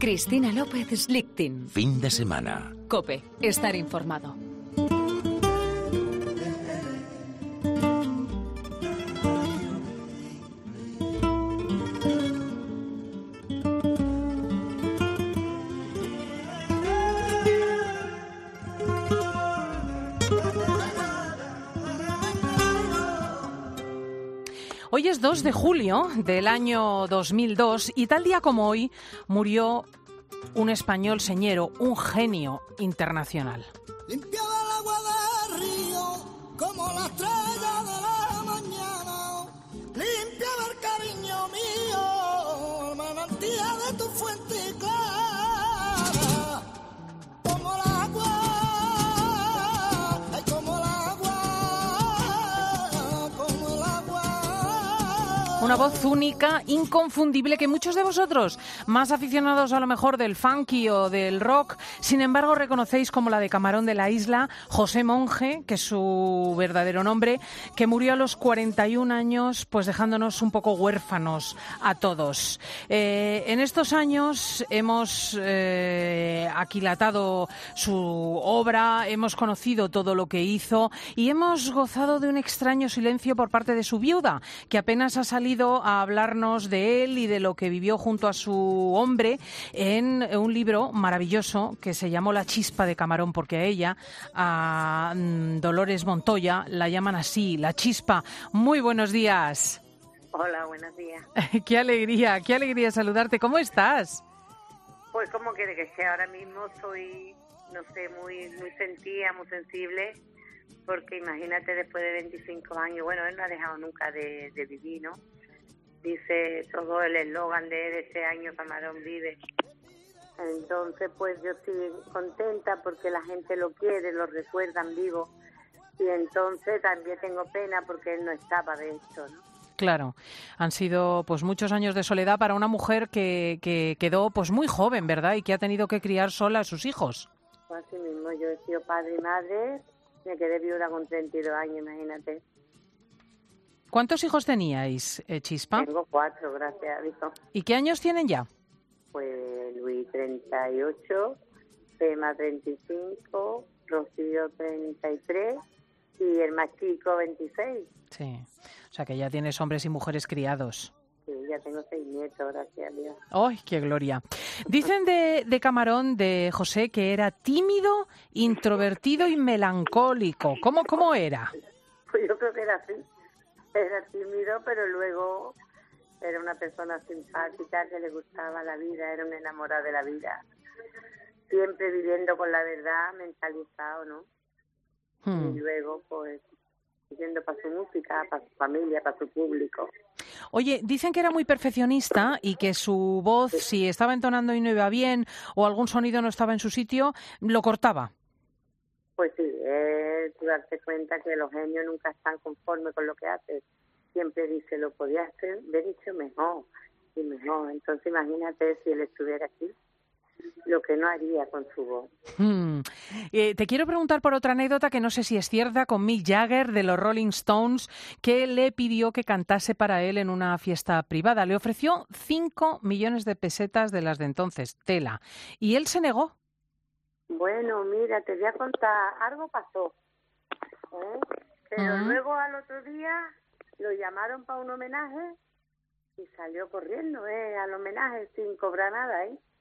Cristina López Slichting. Fin de semana. COPE. Estar informado. Hoy es 2 de julio del año 2002 y tal día como hoy murió un español señero, un genio internacional. Limpiaba el agua del río como la estrella de la mañana. Limpiaba el cariño mío, el manantial de tu fuente clara. Como el agua, ay, como el agua, como el agua. Una voz única, inconfundible, que muchos de vosotros, más aficionados a lo mejor del funky o del rock, sin embargo reconocéis como la de Camarón de la Isla, José Monge, que es su verdadero nombre, que murió a los 41 años, pues dejándonos un poco huérfanos a todos. En estos años hemos aquilatado su obra, hemos conocido todo lo que hizo y hemos gozado de un extraño silencio por parte de su viuda, que apenas ha salido a hablarnos de él y de lo que vivió junto a su hombre en un libro maravilloso que se llamó La chispa de Camarón, porque a ella, a Dolores Montoya, la llaman así, La chispa. Muy buenos días. Hola, buenos días. Qué alegría saludarte. ¿Cómo estás? Pues como que ahora mismo soy, no sé, muy sentida, muy sensible, porque imagínate, después de 25 años, bueno, él no ha dejado nunca de vivir, ¿no? Dice todo el eslogan de este año, Camarón vive. Entonces, pues yo estoy contenta porque la gente lo quiere, lo recuerdan vivo. Y entonces también tengo pena porque él no estaba de esto, ¿no? Claro, han sido pues muchos años de soledad para una mujer que quedó pues muy joven, ¿verdad? Y que ha tenido que criar sola a sus hijos. Pues así mismo, yo he sido padre y madre, me quedé viuda con 32 años, imagínate. ¿Cuántos hijos teníais, Chispa? Tengo 4, gracias a Dios. ¿Y qué años tienen ya? Pues Luis 38, Pema 35, Rocío 33 y el más chico 26. Sí, o sea que ya tienes hombres y mujeres criados. Sí, ya tengo 6 nietos, gracias a Dios. ¡Ay, qué gloria! Dicen de Camarón, de José, que era tímido, introvertido y melancólico. ¿Cómo era? Pues yo creo que era así. Era tímido, pero luego era una persona simpática que le gustaba la vida, era un enamorado de la vida. Siempre viviendo con la verdad, mentalizado, ¿no? Y luego, pues, viviendo para su música, para su familia, para su público. Oye, dicen que era muy perfeccionista y que su voz, si estaba entonando y no iba bien o algún sonido no estaba en su sitio, lo cortaba. Pues sí, tú darte cuenta que los genios nunca están conformes con lo que hacen. Siempre dice, lo podía haber hecho mejor y mejor. Entonces imagínate si él estuviera aquí, lo que no haría con su voz. Te quiero preguntar por otra anécdota que no sé si es cierta, con Mick Jagger de los Rolling Stones, que le pidió que cantase para él en una fiesta privada. Le ofreció 5 millones de pesetas de las de entonces, tela, y él se negó. Bueno, mira, te voy a contar, algo pasó, pero luego al otro día lo llamaron para un homenaje y salió corriendo al homenaje sin cobrar nada,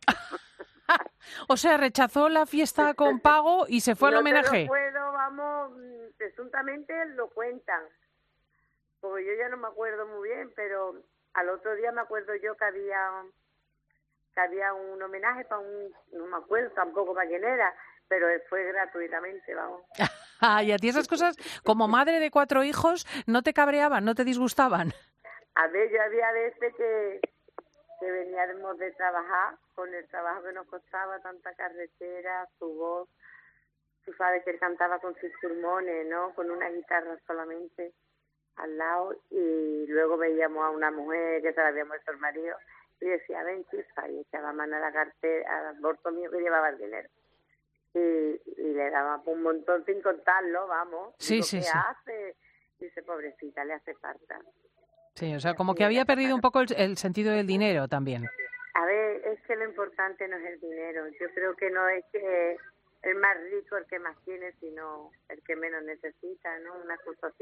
O sea, rechazó la fiesta con pago y se fue al homenaje. No puedo, vamos, presuntamente lo cuentan, porque yo ya no me acuerdo muy bien, pero al otro día me acuerdo yo que había un homenaje para no me acuerdo tampoco para quién era, pero fue gratuitamente, vamos. Y a ti esas cosas, como madre de 4 hijos, ¿no te cabreaban, no te disgustaban? A ver, yo había veces que veníamos de trabajar, con el trabajo que nos costaba, tanta carretera, su voz, tú sabes que él cantaba con sus pulmones, ¿no?, con una guitarra solamente al lado, y luego veíamos a una mujer que se la había muerto el marido, y decía, ven, Chispa, y echaba mano a la cartera, al bolso mío que llevaba el dinero. Y le daba un montón sin contarlo, vamos. Sí, Digo, sí, ¿qué sí. hace? Dice, pobrecita, le hace falta. Sí, o sea, como que había perdido un poco el sentido del dinero también. A ver, es que lo importante no es el dinero. Yo creo que no es que el más rico el que más tiene, sino el que menos necesita, ¿no? Una cosa así.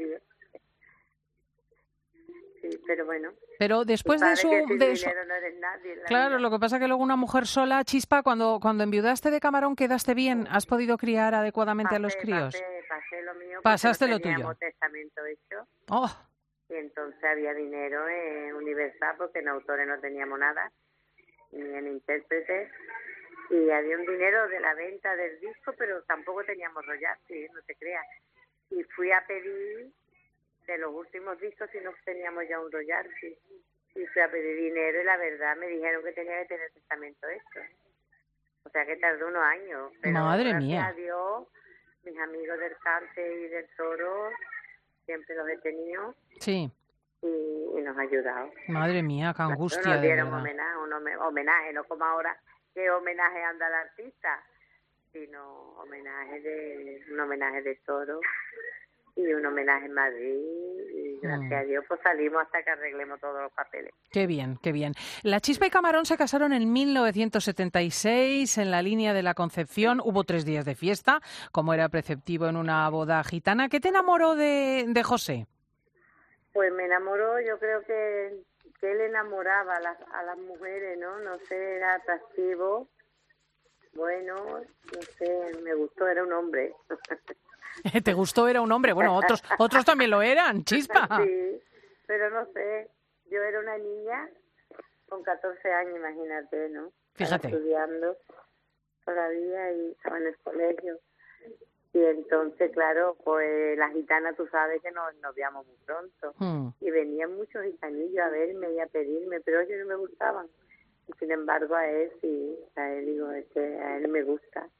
Sí, pero bueno. Pero después de eso... Que sin de eso dinero no eres nadie en la claro, vida. lo que pasa es que luego una mujer sola, Chispa, cuando enviudaste de Camarón, ¿quedaste bien? ¿Has podido criar adecuadamente a los críos? Pasé lo mío. Pasaste lo teníamos tuyo. testamento hecho. Oh, Y entonces había dinero en Universal porque en autores no teníamos nada, ni en intérpretes. Y había un dinero de la venta del disco, pero tampoco teníamos royalties, no te creas. Y fui a pedir de los últimos discos si no teníamos ya un royalty. Y fui a pedir dinero y la verdad me dijeron que tenía que tener testamento hecho. O sea que tardó unos años. Pero Madre gracias mía. a Dios, mis amigos del cante y del toro siempre los he tenido sí. y nos ha ayudado. Madre mía, qué angustia, Nos de dieron verdad. homenaje, no como ahora que homenaje anda al artista, sino un homenaje de toro y un homenaje en Madrid. Y gracias a Dios pues salimos hasta que arreglemos todos los papeles. Qué bien, qué bien. La Chispa y Camarón se casaron en 1976 en la línea de la Concepción. Hubo 3 días de fiesta, como era preceptivo en una boda gitana. ¿Qué te enamoró de José? Pues me enamoró, yo creo que él enamoraba a las mujeres, ¿no? No sé, era atractivo. Bueno, no sé, me gustó, era un hombre. ¿Te gustó? Era un hombre. Bueno, otros también lo eran, Chispa. Sí, pero no sé, yo era una niña con 14 años, imagínate, ¿no? Fíjate. Estaba estudiando todavía y estaba en el colegio. Y entonces, claro, pues la gitana, tú sabes que nos veíamos muy pronto. Y venían muchos gitanillos a verme y a pedirme, pero ellos no me gustaban. Y sin embargo, a él sí, a él digo, es que a él me gusta.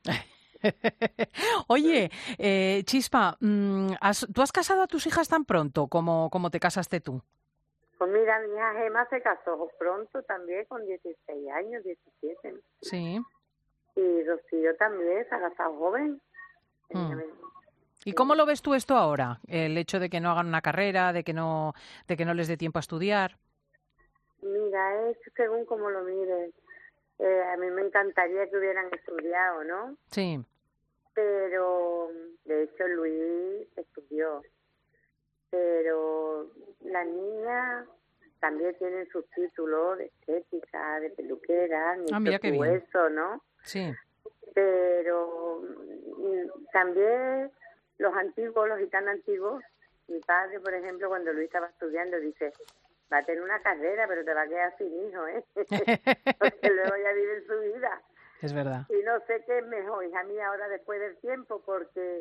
Oye, Chispa, ¿tú has casado a tus hijas tan pronto como te casaste tú? Pues mira, mi hija Gemma se casó pronto también, con 16 años, 17. Sí. Y Rocío también se ha casado joven. ¿Y cómo lo ves tú esto ahora? El hecho de que no hagan una carrera, de que no les dé tiempo a estudiar. Mira, es según como lo mires. A mí me encantaría que hubieran estudiado, ¿no? Sí. Pero, de hecho, Luis estudió. Pero la niña también tiene sus títulos de estética, de peluquera, mira qué bien. Eso, ¿no? Sí. Pero también los gitanos antiguos, mi padre, por ejemplo, cuando Luis estaba estudiando, dice, va a tener una carrera, pero te va a quedar sin hijo, ¿eh? Porque luego ya vive su vida. Es verdad. Y no sé qué es mejor, hija mía, ahora después del tiempo, porque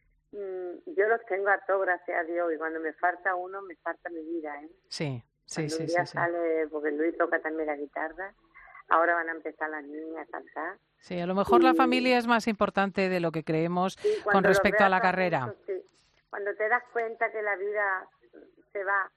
yo los tengo a todos, gracias a Dios, y cuando me falta uno, me falta mi vida, ¿eh? Sí. Cuando un día sale, porque Luis toca también la guitarra, ahora van a empezar las niñas a cantar. Sí, a lo mejor la familia es más importante de lo que creemos con respecto a la carrera. Juntos, sí. Cuando te das cuenta que la vida se va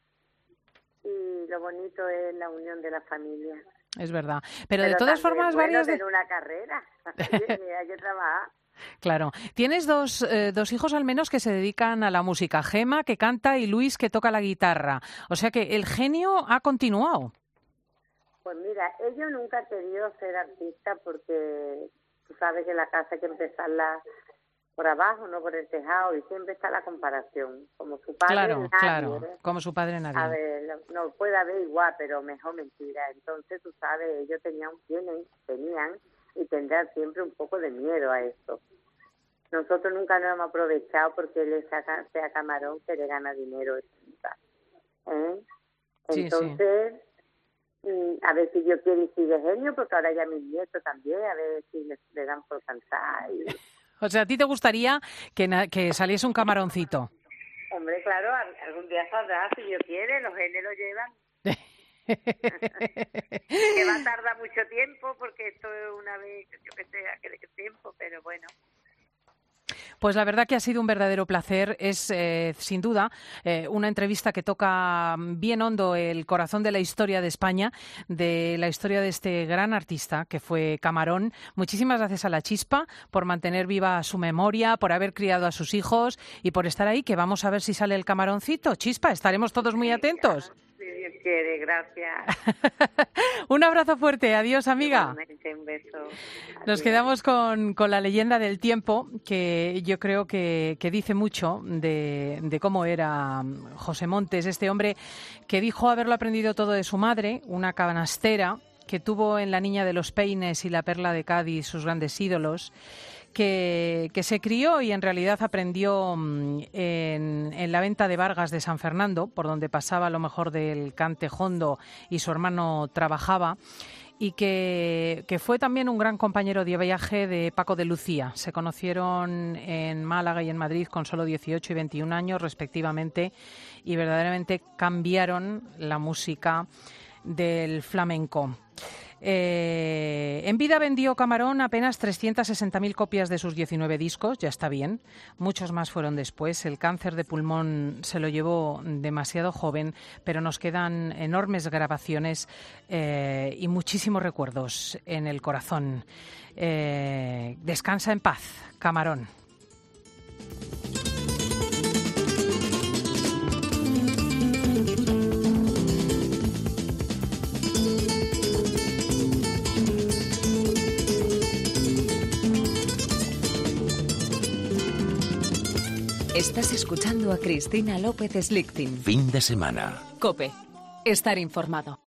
y lo bonito es la unión de la familia. Es verdad. Pero de todas formas, varias tener una carrera, hay que trabajar. Claro. Tienes dos hijos al menos que se dedican a la música. Gemma, que canta, y Luis, que toca la guitarra. O sea que el genio ha continuado. Pues mira, ellos nunca han querido ser artistas porque tú sabes que la casa hay que empezarla por abajo, no por el tejado, y siempre está la comparación. Como su padre, Claro, nadie, claro, ¿eh? como su padre nadie. A ver, no puede haber igual, pero mejor mentira. Entonces, tú sabes, ellos tenían y tendrán siempre un poco de miedo a esto. Nosotros nunca nos hemos aprovechado porque él sea Camarón, que le gana dinero. ¿Eh? Entonces, a ver si yo quiero y sigue genio, porque ahora ya mis nietos también, a ver si le dan por cantar. O sea, ¿a ti te gustaría que saliese un Camaroncito? Hombre, claro, algún día saldrá, si Dios quiere, los genes lo llevan. Que va a tardar mucho tiempo, porque esto es una vez, yo que sé, a qué tiempo, pero bueno. Pues la verdad que ha sido un verdadero placer. Es, sin duda, una entrevista que toca bien hondo el corazón de la historia de España, de la historia de este gran artista que fue Camarón. Muchísimas gracias a La Chispa por mantener viva su memoria, por haber criado a sus hijos y por estar ahí, que vamos a ver si sale el Camaroncito. Chispa, estaremos todos muy atentos. Si Dios quiere, gracias. Un abrazo fuerte, adiós amiga. Igualmente, un beso. Nos Adiós. quedamos con la leyenda del tiempo, que yo creo que dice mucho de cómo era José Montes, este hombre que dijo haberlo aprendido todo de su madre, una canastera, que tuvo en La Niña de los Peines y La Perla de Cádiz sus grandes ídolos, que se crió y en realidad aprendió en la venta de Vargas de San Fernando, por donde pasaba lo mejor del cante jondo y su hermano trabajaba, y que fue también un gran compañero de viaje de Paco de Lucía. Se conocieron en Málaga y en Madrid con solo 18 y 21 años respectivamente y verdaderamente cambiaron la música del flamenco. En vida vendió Camarón apenas 360.000 copias de sus 19 discos, ya está bien. Muchos más fueron después. El cáncer de pulmón se lo llevó demasiado joven, pero nos quedan enormes grabaciones y muchísimos recuerdos en el corazón. Descansa en paz, Camarón. Estás escuchando a Cristina López Slichting. Fin de semana. COPE. Estar informado.